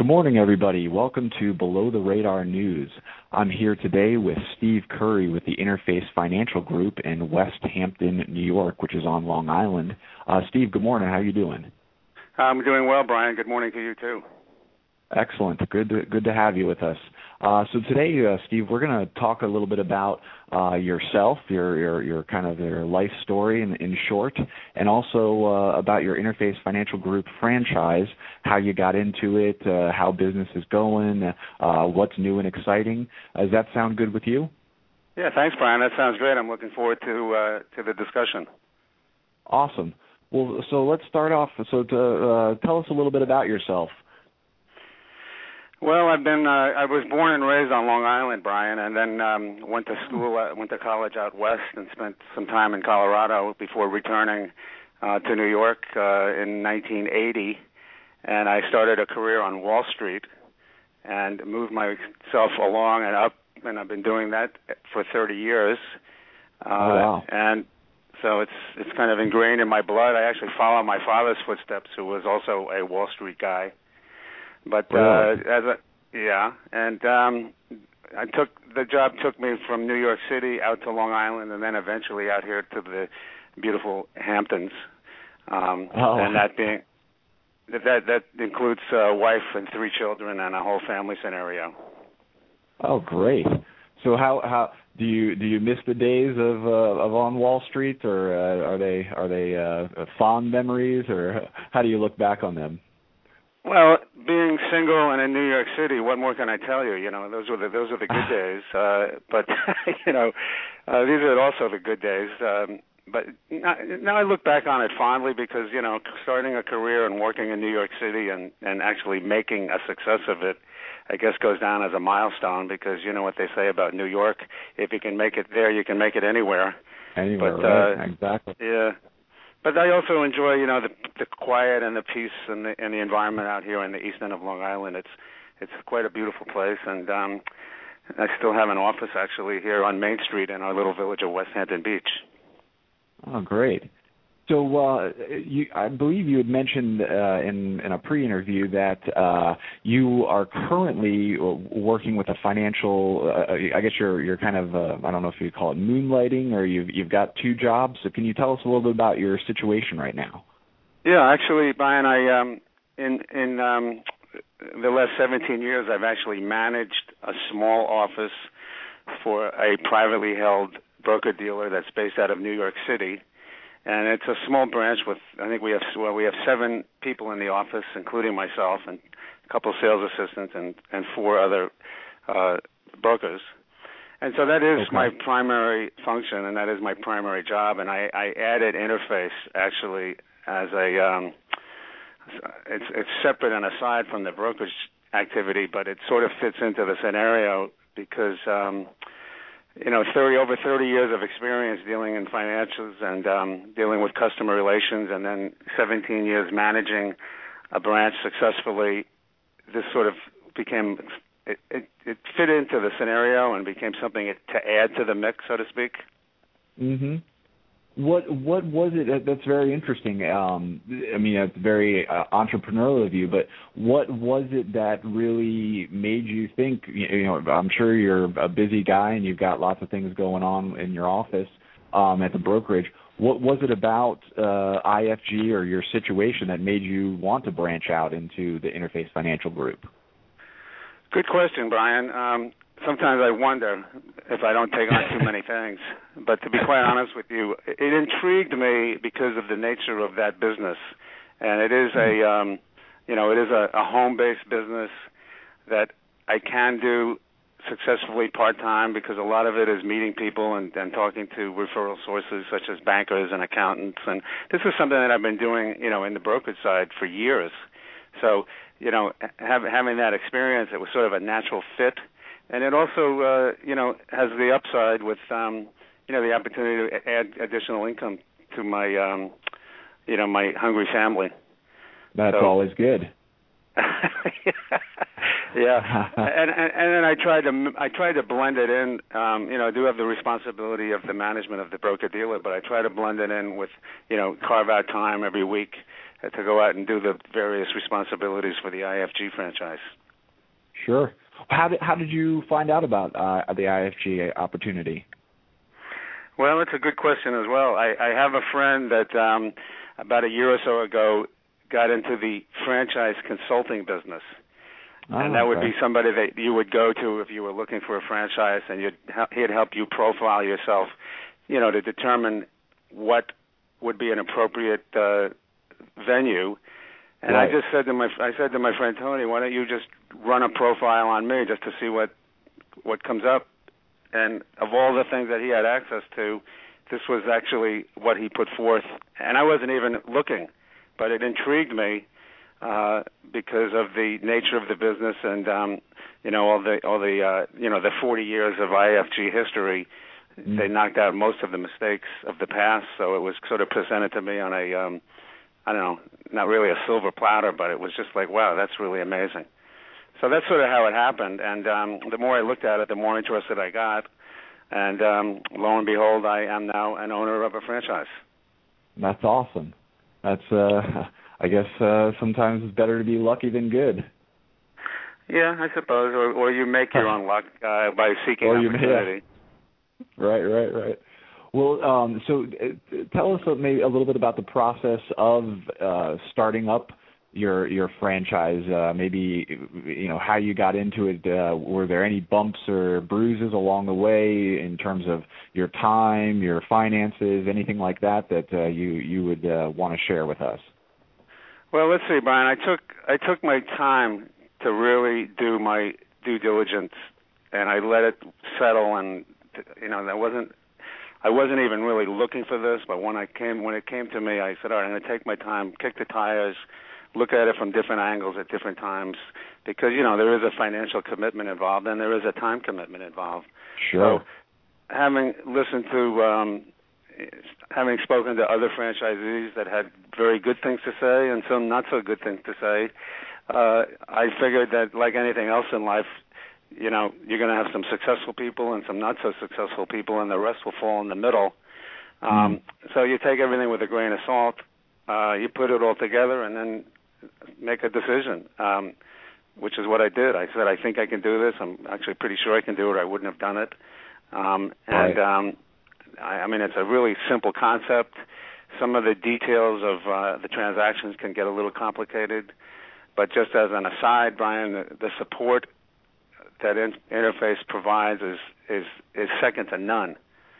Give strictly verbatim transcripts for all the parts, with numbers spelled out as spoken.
morning, everybody. Welcome to Below the Radar News. I'm here today with Steve Curry with the Interface Financial Group in West Hampton, New York, which is on Long Island. Uh, Steve, good morning. How are you doing? I'm doing well, Brian. Good morning to you, too. Excellent. Good to, good to have you with us. Uh, so today, uh, Steve, we're going to talk a little bit about uh, yourself, your, your your kind of your life story in, in short, and also uh, about your Interface Financial Group franchise, how you got into it, uh, how business is going, uh, what's new and exciting. Uh, does that sound good with you? Yeah, thanks, Brian. That sounds great. I'm looking forward to uh, to the discussion. Awesome. Well, so let's start off. So to, uh, tell us a little bit about yourself. Well, I've been, uh, I was born and raised on Long Island, Brian, and then um, went to school, uh, went to college out west and spent some time in Colorado before returning uh, to New York uh, in nineteen eighty. And I started a career on Wall Street and moved myself along and up, and I've been doing that for thirty years. Uh, oh, wow. And so it's it's kind of ingrained in my blood. I actually follow my father's footsteps, who was also a Wall Street guy. But uh, as a yeah, and um, I took the job took me from New York City out to Long Island, and then eventually out here to the beautiful Hamptons. Um, oh. And that being that that, that includes a wife and three children and a whole family scenario. Oh, great! So how how do you do you miss the days of uh, of on Wall Street, or uh, are they are they uh, fond memories, or how do you look back on them? Well, being single and in New York City, what more can I tell you? You know, those were the those are the good days. Uh, but you know, uh, these are also the good days. Um, but now, now I look back on it fondly because you know, starting a career and working in New York City and and actually making a success of it, I guess goes down as a milestone because you know what they say about New York: if you can make it there, you can make it anywhere. Anywhere, but, right? Uh, exactly. Yeah. But I also enjoy, you know, the the quiet and the peace and the and the environment out here in the east end of Long Island. It's it's quite a beautiful place, and um, I still have an office actually here on Main Street in our little village of West Hampton Beach. Oh, great. So uh, you, I believe you had mentioned uh, in, in a pre-interview that uh, you are currently working with a financial. Uh, I guess you're you're kind of uh, I don't know if you call it moonlighting, or you've you've got two jobs. So can you tell us a little bit about your situation right now? Yeah, actually, Brian, I um, in in um, the last seventeen years, I've actually managed a small office for a privately held broker-dealer that's based out of New York City. And it's a small branch with, I think we have, well, we have seven people in the office, including myself and a couple of sales assistants and, and four other uh, brokers. And so that is okay. My primary function, and that is my primary job. And I, I added Interface actually as a, um, it's, it's separate and aside from the brokerage activity, but it sort of fits into the scenario because, um, you know, thirty over thirty years of experience dealing in financials and um, dealing with customer relations, and then seventeen years managing a branch successfully. This sort of became it, it, it fit into the scenario and became something to add to the mix, so to speak. Mm-hmm. What what was it that's very interesting? Um, I mean, it's very uh, entrepreneurial of you, but what was it that really made you think? You know, I'm sure you're a busy guy and you've got lots of things going on in your office um, at the brokerage. What was it about uh, I F G or your situation that made you want to branch out into the Interface Financial Group? Good question, Brian. Um, Sometimes I wonder if I don't take on too many things. But to be quite honest with you, it intrigued me because of the nature of that business. And it is a, um, you know, it is a, a home-based business that I can do successfully part-time because a lot of it is meeting people and, and talking to referral sources such as bankers and accountants. And this is something that I've been doing, you know, in the brokerage side for years. So, you know, have, having that experience, it was sort of a natural fit. And it also, uh, you know, has the upside with, um, you know, the opportunity to add additional income to my, um, you know, my hungry family. That's so, always good. yeah, and, and and then I tried to I tried to blend it in. Um, you know, I do have the responsibility of the management of the broker dealer, but I try to blend it in with, you know, carve out time every week to go out and do the various responsibilities for the I F G franchise. Sure. How did how did you find out about uh, the I F G opportunity? Well, it's a good question as well. I, I have a friend that um, about a year or so ago got into the franchise consulting business. Oh, and that would okay. be somebody that you would go to if you were looking for a franchise, and you'd, he'd help you profile yourself, you know, to determine what would be an appropriate uh, venue. And right. I just said to my I said to my friend Tony, why don't you just run a profile on me just to see what what comes up? And of all the things that he had access to, this was actually what he put forth. And I wasn't even looking, but it intrigued me uh, because of the nature of the business and um, you know all the all the uh, you know the forty years of I F G history. Mm. They knocked out most of the mistakes of the past, so it was sort of presented to me on a um, I don't know, not really a silver platter, but it was just like, wow, that's really amazing. So that's sort of how it happened, and um, the more I looked at it, the more interested I got, and um, lo and behold, I am now an owner of a franchise. That's awesome. That's, uh, I guess, uh, sometimes it's better to be lucky than good. Yeah, I suppose, or, or you make your own luck uh, by seeking or you, opportunity. Yeah. Right, right, right. Well, um, so uh, tell us maybe a little bit about the process of uh, starting up your your franchise. Uh, maybe you know how you got into it. Uh, were there any bumps or bruises along the way in terms of your time, your finances, anything like that that uh, you you would uh, want to share with us? Well, let's see, Brian. I took I took my time to really do my due diligence, and I let it settle. And you know, that wasn't. I wasn't even really looking for this, but when I came, when it came to me, I said, all right, I'm going to take my time, kick the tires, look at it from different angles at different times, because, you know, there is a financial commitment involved and there is a time commitment involved. Sure. So having listened to, um, having spoken to other franchisees that had very good things to say and some not so good things to say, uh, I figured that like anything else in life, you know, you're going to have some successful people and some not so successful people, and the rest will fall in the middle. Um, mm. So you take everything with a grain of salt, uh, you put it all together, and then make a decision, um, which is what I did. I said, I think I can do this. I'm actually pretty sure I can do it. I wouldn't have done it. Um, and, right. um, I, I mean, it's a really simple concept. Some of the details of uh, the transactions can get a little complicated. But just as an aside, Brian, the, the support that in, interface provides is, is is second to none,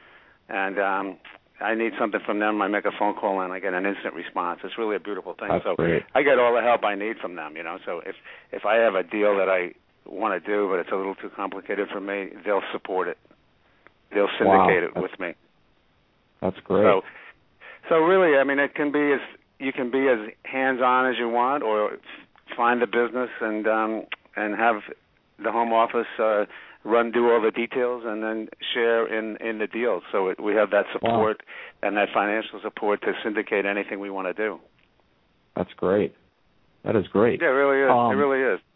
and um, I need something from them. I make a phone call and I get an instant response. It's really a beautiful thing. That's so great. I get all the help I need from them. You know, so if if I have a deal that I want to do but it's a little too complicated for me, they'll support it. They'll syndicate wow. it with me. That's great. So so really, I mean, it can be as you can be as hands-on as you want, or find the business and um, and have the home office uh, run, do all the details, and then share in, in the deals. So it, we have that support wow. and that financial support to syndicate anything we want to do. That's great. That is great. Yeah, it really is. Um, it really is.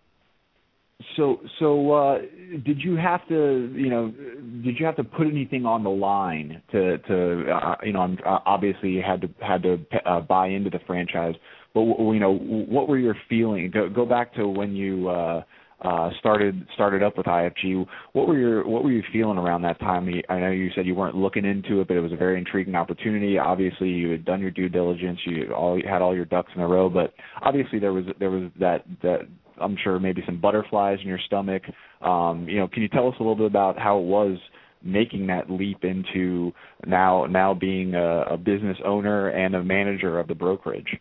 So, so uh, did you have to, you know, did you have to put anything on the line to, to uh, you know, obviously you had to had to uh, buy into the franchise, but you know, what were your feelings? Go, go back to when you. Uh, Uh, started started up with I F G. What were your what were you feeling around that time? I know you said you weren't looking into it, but it was a very intriguing opportunity. Obviously, you had done your due diligence. You all you had all your ducks in a row, but obviously there was there was that that I'm sure maybe some butterflies in your stomach. Um, you know, can you tell us a little bit about how it was making that leap into now now being a, a business owner and a manager of the brokerage?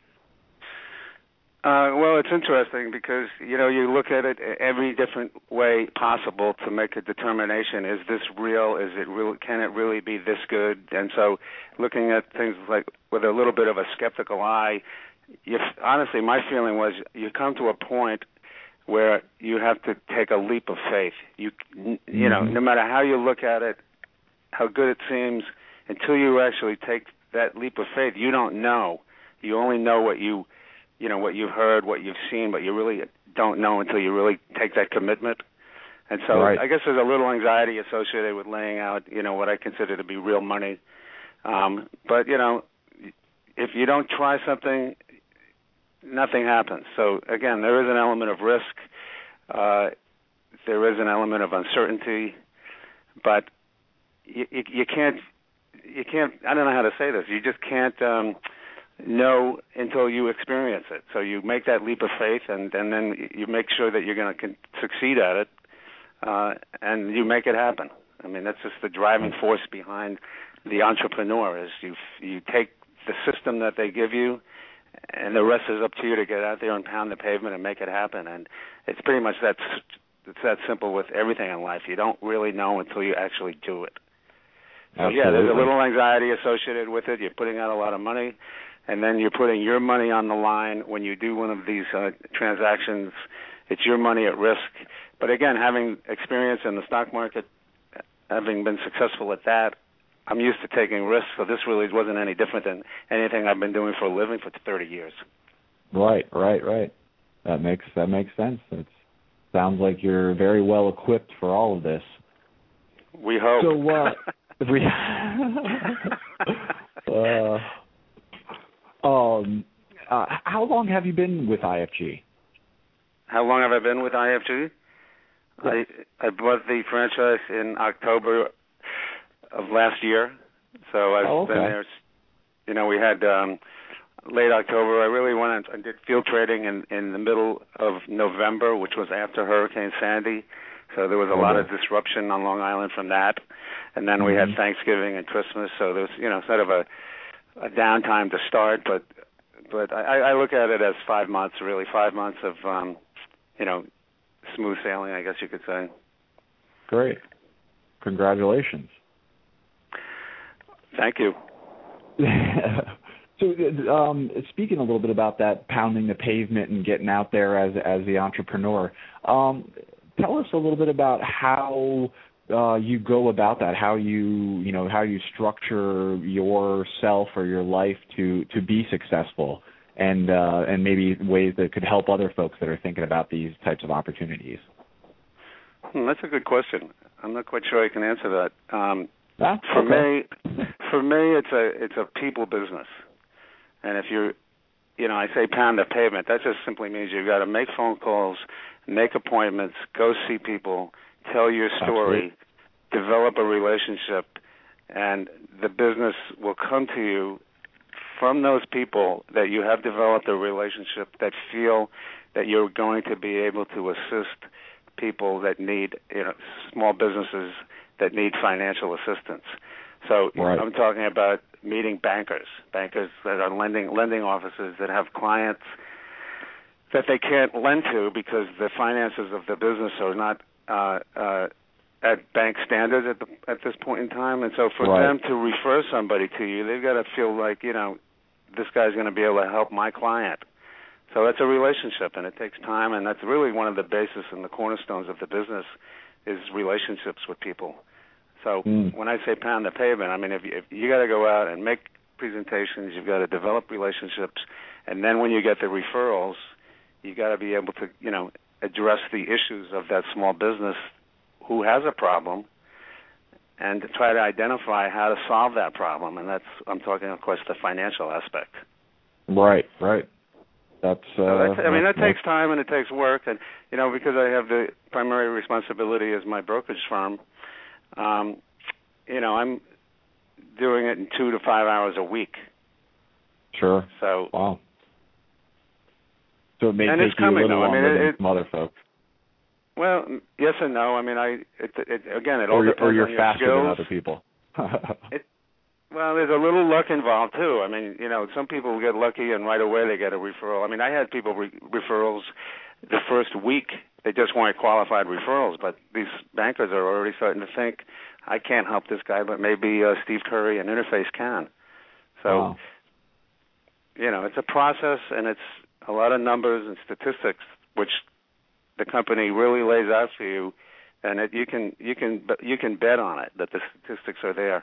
Uh, well, it's interesting because, you know, you look at it every different way possible to make a determination. Is this real? Is it real? Can it really be this good? And so looking at things like with a little bit of a skeptical eye, you, honestly, my feeling was you come to a point where you have to take a leap of faith. You, you know, mm-hmm. no matter how you look at it, how good it seems, until you actually take that leap of faith, you don't know. You only know what you you know, what you've heard, what you've seen, but you really don't know until you really take that commitment. And so right. I guess there's a little anxiety associated with laying out, you know, what I consider to be real money. Um, but, you know, if you don't try something, nothing happens. So again, there is an element of risk. Uh, there is an element of uncertainty, but you, you, you can't. You can't. I don't know how to say this. You just can't um, know until you experience it. So you make that leap of faith, and, and then you make sure that you're going to succeed at it, uh, and you make it happen. I mean, that's just the driving force behind the entrepreneur. Is you you take the system that they give you, and the rest is up to you to get out there and pound the pavement and make it happen. And it's pretty much that. It's that simple with everything in life. You don't really know until you actually do it. So Absolutely. yeah, there's a little anxiety associated with it. You're putting out a lot of money, and then you're putting your money on the line when you do one of these uh, transactions. It's your money at risk. But again, having experience in the stock market, having been successful at that, I'm used to taking risks. So this really wasn't any different than anything I've been doing for a living for thirty years. Right, right, right. That makes that makes sense. It sounds like you're very well equipped for all of this. We hope. So, uh, we, uh, um, uh, how long have you been with I F G? How long have I been with I F G? Yeah. I I bought the franchise in October of last year, so I've oh, okay. been there. You know, we had um, late October. I really went and did field trading in in the middle of November, which was after Hurricane Sandy. So there was a okay. lot of disruption on Long Island from that, and then we mm-hmm. had Thanksgiving and Christmas. So there was, you know, sort of a, a downtime to start, but but I, I look at it as five months, really five months of um, you know, smooth sailing, I guess you could say. Great, congratulations. Thank you. So, um, speaking a little bit about that, pounding the pavement and getting out there as as the entrepreneur, um, tell us a little bit about how uh, you go about that, how you you know how you structure yourself or your life to, to be successful, and uh, and maybe ways that could help other folks that are thinking about these types of opportunities. Hmm, that's a good question. I'm not quite sure I can answer that. Um, ah, for okay. me, for me, it's a it's a people business. And if you're, you know, I say pound the pavement, that just simply means you've got to make phone calls, make appointments, go see people, tell your story, Absolutely. develop a relationship, and the business will come to you from those people that you have developed a relationship, that feel that you're going to be able to assist people that need, you know, small businesses that need financial assistance. So right. I'm talking about meeting bankers, bankers that are lending lending offices that have clients that they can't lend to because the finances of the business are not uh, uh, at bank standards at the, at this point in time. And so for right. them to refer somebody to you, they've got to feel like, you know, this guy's going to be able to help my client. So that's a relationship, and it takes time, and that's really one of the basis and the cornerstones of the business is relationships with people. So mm. when I say pound the pavement, I mean if you, if you got to go out and make presentations, you've got to develop relationships, and then when you get the referrals, you got to be able to, you know, address the issues of that small business who has a problem, and to try to identify how to solve that problem. And that's, I'm talking, of course, the financial aspect. Right, right. That's, uh, so that's I mean, that that's, takes time and it takes work, and you know, because I have the primary responsibility as my brokerage firm. Um, you know, I'm doing it in two to five hours a week. Sure. So wow. So it may and take it's you coming, a little though. longer I mean, than it, some other folks. Well, yes and no. I mean, I it, it, again, it or all you're, depends or you're on your faster skills. than other people. it, well, there's a little luck involved too. I mean, you know, some people get lucky and right away they get a referral. I mean, I had people re- referrals the first week. They just weren't qualified referrals, but these bankers are already starting to think, I can't help this guy, but maybe uh, Steve Curry and Interface can. So, wow. you know, it's a process, and it's a lot of numbers and statistics, which the company really lays out for you, and it, you can you can you can bet on it that the statistics are there.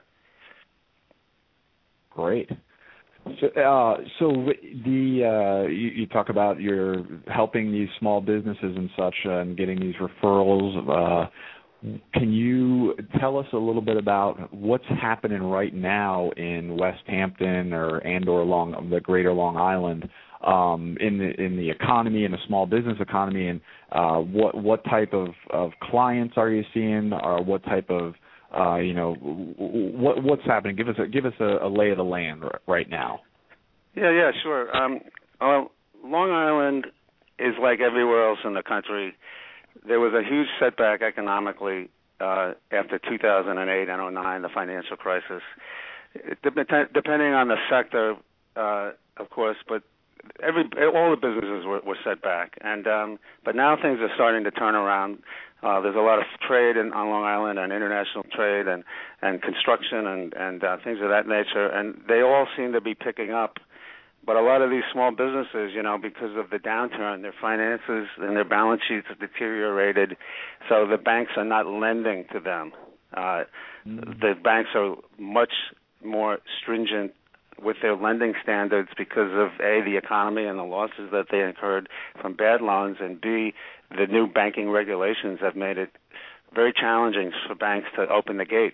Great. So, uh, so the uh, you, you talk about you're helping these small businesses and such, uh, and getting these referrals. Uh, can you tell us a little bit about what's happening right now in West Hampton or and or along the Greater Long Island um, in the in the economy, in the small business economy, and uh, what what type of, of clients are you seeing, or what type of uh, you know what what's happening? Give us a, give us a, a lay of the land right now. Yeah, yeah, sure. Um, well, Long Island is like everywhere else in the country. There was a huge setback economically uh, after two thousand eight and oh nine, the financial crisis. It, depending on the sector, uh, of course, but every all the businesses were, were set back. And um, but now things are starting to turn around. Uh, there's a lot of trade in, on Long Island, and international trade, and and construction, and and uh, things of that nature. And they all seem to be picking up. But a lot of these small businesses, you know, because of the downturn, their finances and their balance sheets have deteriorated, so the banks are not lending to them. Uh, mm. The banks are much more stringent with their lending standards because of, A, the economy and the losses that they incurred from bad loans, and B, the new banking regulations have made it very challenging for banks to open the gates.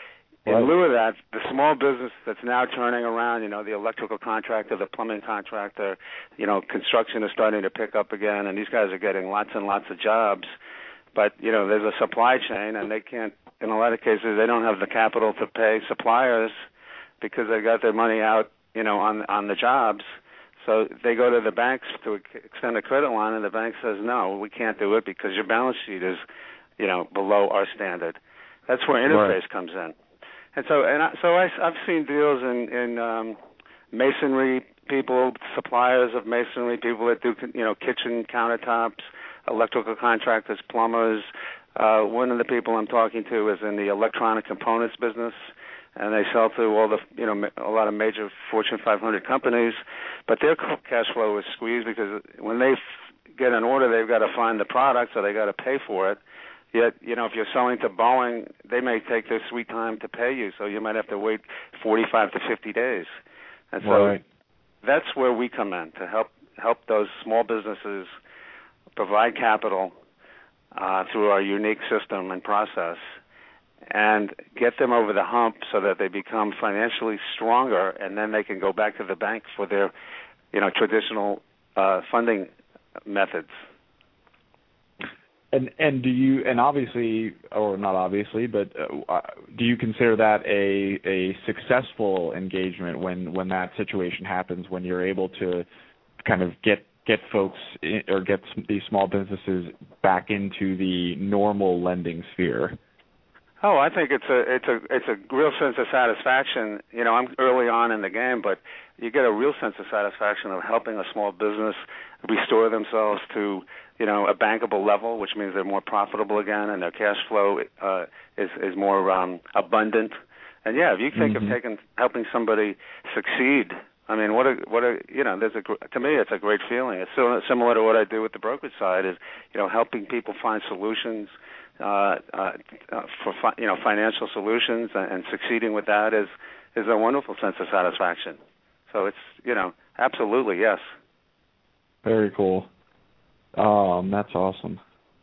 In right. lieu of that, the small business that's now turning around, you know, the electrical contractor, the plumbing contractor, you know, construction is starting to pick up again, and these guys are getting lots and lots of jobs. But, you know, there's a supply chain, and they can't, in a lot of cases, they don't have the capital to pay suppliers because they got their money out, you know, on on the jobs. So they go to the banks to extend a credit line, and the bank says, no, we can't do it because your balance sheet is, you know, below our standard. That's where interface right. comes in. And so, and I, so I, I've seen deals in, in um, masonry people, suppliers of masonry, people that do, you know, kitchen countertops, electrical contractors, plumbers. Uh, one of the people I'm talking to is in the electronic components business, and they sell to all the, you know, a lot of major Fortune five hundred companies. But their cash flow is squeezed because when they get an order, they've got to find the product, so they got to pay for it. Yet, you know, if you're selling to Boeing, they may take their sweet time to pay you, so you might have to wait forty-five to fifty days. And so right. that's where we come in, to help help those small businesses provide capital uh, through our unique system and process and get them over the hump so that they become financially stronger, and then they can go back to the bank for their, you know, traditional uh, funding methods. And and do you and obviously, or not obviously, but uh, do you consider that a a successful engagement when, when that situation happens, when you're able to kind of get get folks in, or get these small businesses back into the normal lending sphere? Oh, I think it's a it's a it's a real sense of satisfaction. You know, I'm early on in the game, but you get a real sense of satisfaction of helping a small business restore themselves to, you know, a bankable level, which means they're more profitable again, and their cash flow uh, is is more um, abundant. And yeah, if you think mm-hmm. of taking helping somebody succeed, I mean, what a what a you know, there's a to me it's a great feeling. It's so similar to what I do with the brokerage side, is, you know, helping people find solutions. Uh, uh, for fi- you know, financial solutions, and, and succeeding with that is is a wonderful sense of satisfaction. So it's, you know, absolutely, yes. Very cool. Um, that's awesome.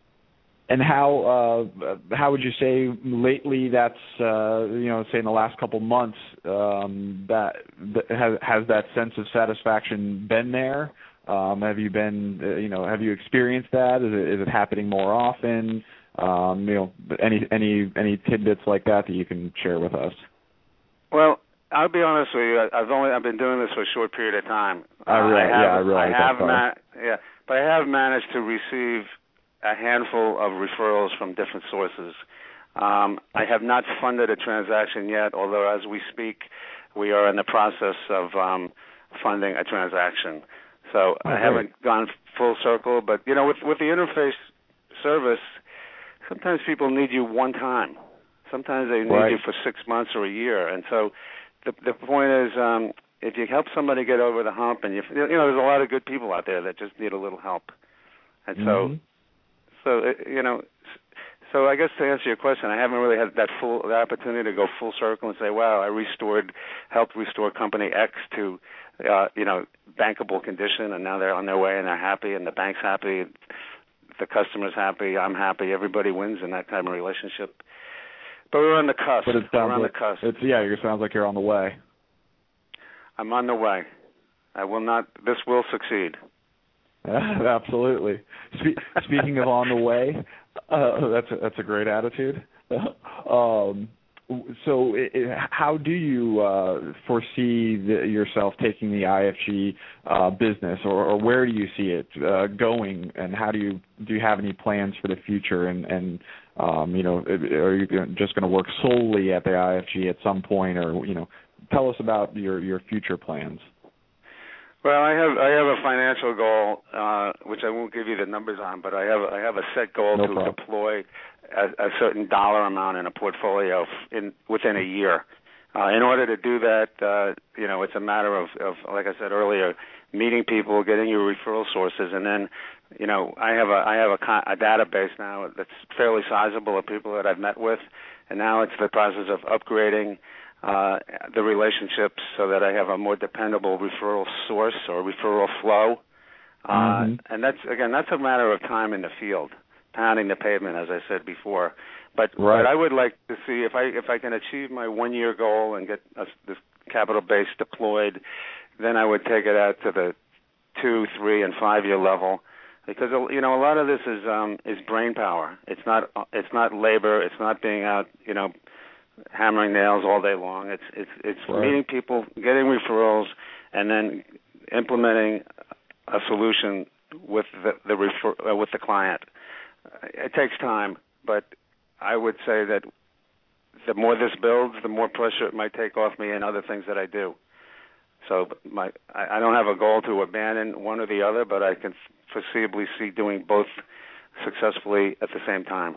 And how uh, how would you say lately that's uh, you know, say in the last couple months, um, that, that has has that sense of satisfaction been there? Um, have you been uh, you know have you experienced that? Is it is it happening more often? Um, you know, any any any tidbits like that that you can share with us? Well, I'll be honest with you. I've only I've been doing this for a short period of time. I realize, uh, I have, yeah, I realize I have that. ma- yeah, but I have managed to receive a handful of referrals from different sources. Um, I have not funded a transaction yet, although as we speak, we are in the process of um, funding a transaction. So oh, I haven't gone full circle, but you know, with with the interface service, sometimes people need you one time. Sometimes they need right. you for six months or a year. And so the the point is, um, if you help somebody get over the hump, and you you know, there's a lot of good people out there that just need a little help. And so, mm-hmm. so it, you know, so I guess to answer your question, I haven't really had that full the opportunity to go full circle and say, wow, I restored, helped restore company X to, uh, you know, bankable condition, and now they're on their way and they're happy, and the bank's happy. The customer's happy, I'm happy, everybody wins in that kind of relationship. But we're on the cusp. But it sounds we're on like, the cusp. It's, yeah, it sounds like you're on the way. I'm on the way. I will not. This will succeed. Absolutely. Spe- speaking of on the way, uh, that's a, that's a great attitude. um, so, it, it, how do you uh, foresee the, yourself taking the I F G uh, business, or, or where do you see it uh, going, and how do you do you have any plans for the future? And, and um, you know, are you just going to work solely at the I F G at some point, or you know, tell us about your, your future plans. Well, I have I have a financial goal, uh, which I won't give you the numbers on, but I have I have a set goal no to problem. deploy a, a certain dollar amount in a portfolio in within a year. Uh, in order to do that, uh, you know, it's a matter of, of, like I said earlier, meeting people, getting your referral sources, and then, you know, I have a I have a, a database now that's fairly sizable of people that I've met with, and now it's the process of upgrading Uh, the relationships so that I have a more dependable referral source or referral flow. Uh, mm-hmm. And that's, again, that's a matter of time in the field, pounding the pavement, as I said before. But, right. but I would like to see if I if I can achieve my one-year goal and get a, this capital base deployed, then I would take it out to the two, three, and five-year level. Because, you know, a lot of this is um, is brain power. It's not it's not labor. It's not being out, you know, hammering nails all day long. It's it's it's right. meeting people, getting referrals, and then implementing a solution with the, the refer, uh, with the client. It takes time, but I would say that the more this builds, the more pressure it might take off me and other things that I do. So my I, I don't have a goal to abandon one or the other, but I can foreseeably see doing both successfully at the same time.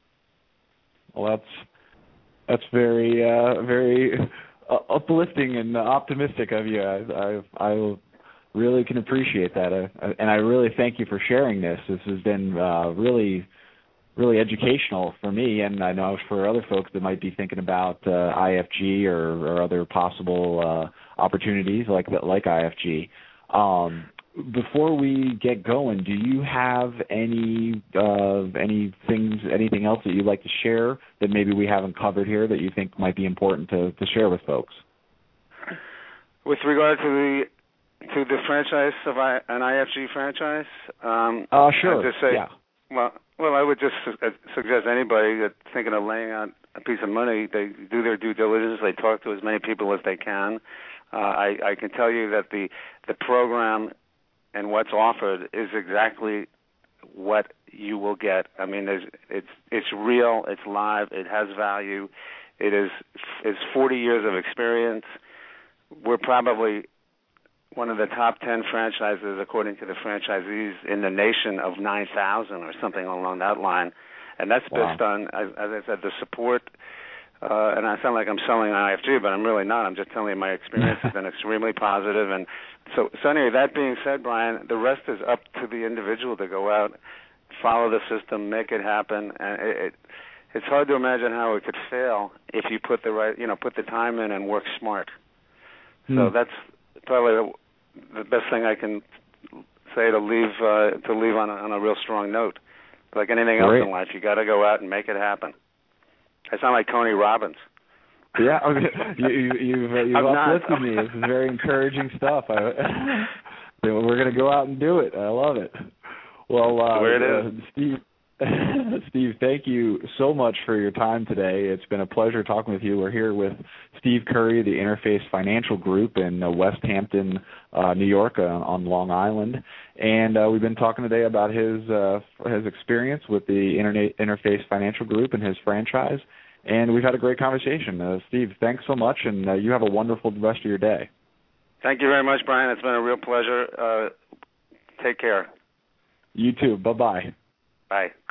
Well, that's That's very, uh, very uh, uplifting and optimistic of you. I, I, I really can appreciate that, uh, and I really thank you for sharing this. This has been uh, really, really educational for me, and I know for other folks that might be thinking about uh, I F G or, or other possible uh, opportunities like like I F G. Um, Before we get going, do you have any uh, any things, anything else that you'd like to share that maybe we haven't covered here that you think might be important to, to share with folks? With regard to the to the franchise of I, an I F G franchise, um, uh, sure. I'd just say, yeah. well, well, I would just su- suggest anybody that's thinking of laying out a piece of money, they do their due diligence. They talk to as many people as they can. Uh, I, I can tell you that the the program and what's offered is exactly what you will get. I mean, there's, it's it's real, it's live, it has value. It is it's forty years of experience. We're probably one of the top ten franchises, according to the franchisees, in the nation of nine thousand or something along that line. And that's wow. based on, as, as I said, the support. Uh, and I sound like I'm selling I F G, but I'm really not. I'm just telling you my experience has been extremely positive. And so, so anyway, that being said, Brian, the rest is up to the individual to go out, follow the system, make it happen. And it, it, it's hard to imagine how it could fail if you put the right, you know, put the time in and work smart. Hmm. So that's probably the best thing I can say to leave uh, to leave on a, on a real strong note. Like anything else Great. in life, you got to go out and make it happen. I sound like Tony Robbins. Yeah, you, you, you've, uh, you've uplifted me. This is very encouraging stuff. I, we're going to go out and do it. I love it. Well, uh, Where it is. Uh, Steve, Steve, thank you so much for your time today. It's been a pleasure talking with you. We're here with Steve Curry, the Interface Financial Group in uh, West Hampton, uh, New York, uh, on Long Island, and uh, we've been talking today about his uh, his experience with the Internet Interface Financial Group and his franchise, and we've had a great conversation. Uh, Steve, thanks so much, and uh, you have a wonderful rest of your day. Thank you very much, Brian. It's been a real pleasure. Uh, take care. You too. Bye-bye. Bye.